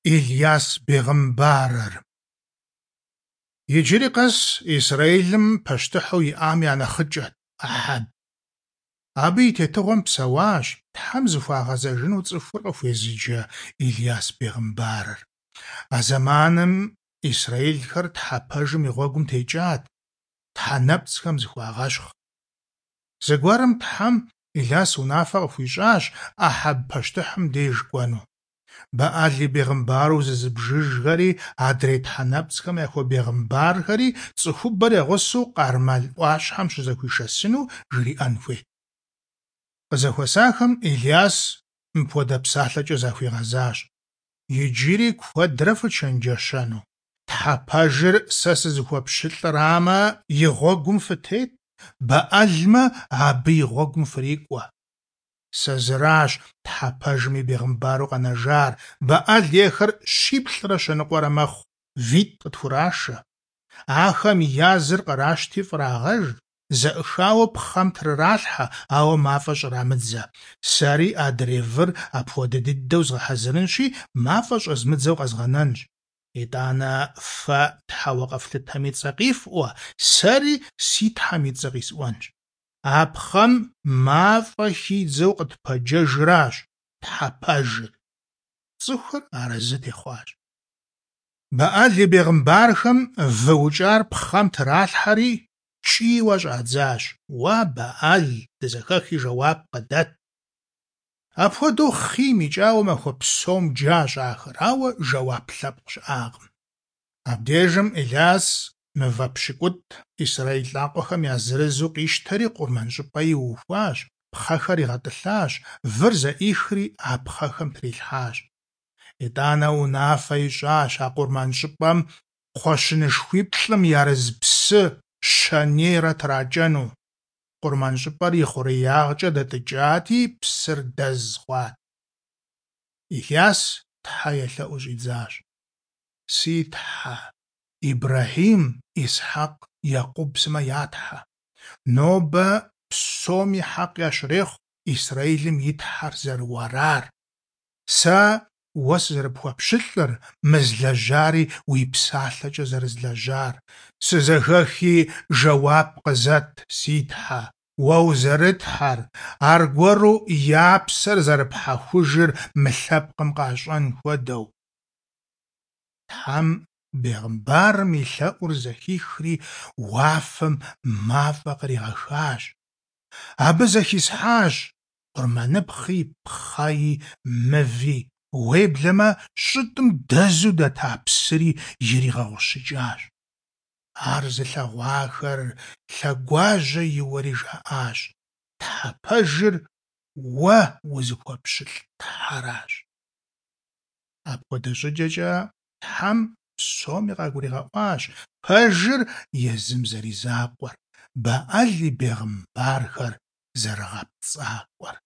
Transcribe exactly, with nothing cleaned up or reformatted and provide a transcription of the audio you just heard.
Илияс бегъымбарыр. Иджыри къэс Исраилым пащтыхьу иӏам я нэхъыкӏэт Ахьэб. Абы и тетыгъуэм псэуащ Тхьэм зыхуагъэзэжыну цӏыхур къыхуезыджэ Илияс бегъымбарыр. А зэманым Исраилхэр Тхьэ пэжым и гъуэгум текӏат, Тхьэ нэпцӏхэм зыхуагъэщхъ. Зыгуэрым Тхьэм Илияс унафэ къыхуищӏащ Ахьэб пащтыхьым деж кӏуэну. Бэӏэл и бегъымбару зызыбжыжхэри, адрей тхьэнэпцӏхэм яхуэбегъымбархэри цӏыхубэр егъусэу Къармэл ӏуащхьэм щызэхуишэсыну жриӏэн хуейт. Къызэхуэсахэм Илияс мыпхуэдэ псалъэкӏэ захуигъэзащ: «Иджыри куэдрэ фычэнджэщэну. Тхьэ пэжыр сэ сызыхуэпщылӏырамэ, и гъуэгум фытет, бэӏэлмэ, абы и гъуэгум фрикӏуэ. Сэ зыращ Тхьэ пэжым и бегъымбару къэнэжар, бэӏэл ейхэр щиплӏрэ щэныкъуэрэ мэхъу, витӏ къытхурашэ. Ахэм языр къращти фӏрагъэж, зэӏыхауэ пхъэм трыралъхьэ, ауэ мафӏэ щӏрамыдзэ. Сэри адрей выр апхуэдэ дыдэу згъэхьэзырынщи, мафӏэ щӏэзмыдзэу къэзгъэнэнщ. ИтӀанэ фэ Тхьэ уакъэфлъытэм и цӀэ къифӀуэ, сэри си Тхьэм и цӀэ къисӀуэнщ. А пхъэм мафӀэ хидзэу къытпэджэжращ Тхьэ пэжыр». Цӏыхур арэзы техъуащ. Бэӏэл и бегъымбархэм выукӏар пхъэм тралъхьэри кӏийуэ щӏадзащ: «Уа Бэӏэл, дызэхэхи жэуап къыдэт». Апхуэдэу хъийм икӏауэ махуэ псом джащ ахэр, ауэ жэуап лъэпкъ щыӏакъым. Абдежым Илияс мывэ пщыкӏут Исраил лӏакъуэхэм я зырызу къищтэри къурмэн щӏыпӏэ иухуащ, пхъэхэр игъэтӏылъащ, выр зэӏихри а пхъэхэм трилъхьащ. ИтӀанэ унафэ ищӏащ а къурмэн щӏыпӏэм кхъуэщынышхуиплӏым ерыз псы щэнейрэ тракӏэну. Къурмэн щӏыпӏэр и хъуреягъкӏэ дэтӏыкӏати, псыр дэз хъуат. Илияс Тхьэ елъэӏуу щӏидзащ: «Си Тхьэ, Ибрэхьим, Исхьакъ, Якъуб сымэ я Тхьэ, нобэ псом и хьэкъ ящрехъу Исраилым и Тхьэр зэрыуэрар. Сэ уэ сызэрыпхуэпщылӏыр, мызлэжьари уи псалъэкӏэ зэрызлэжьар. Сызэхэхи жэуап къызэт, си Тхьэ, уэ узэрытхьэр, аргуэру я псэр зэрыпхьэхужыр мы лъэпкъым къащӏэн хуэдэу». Тхьэм бегъымбарым и лъэӏур зэхихри, уафэм мафӏэ къригъэхащ. Абы зэхисхьащ къурмэныпхъи, пхъэи, мыви, уеблэмэ щӏытӏым дэзу дэта псыри иригъэгъущыкӏащ. Ар зылъэгъуахэр лъэгуажьэ иуэри жаӏащ: «Тхьэ пэжыр уэ узыхуэпщылӏ Тхьэращ». Апхуэдэ щӏыкӏэкӏэ Тхьэм псоми къагуригъэӏуащ пэжыр езым зэризакъуэр, Бэӏэл и бегъымбархэр зэрыгъэпцӏакъуэр.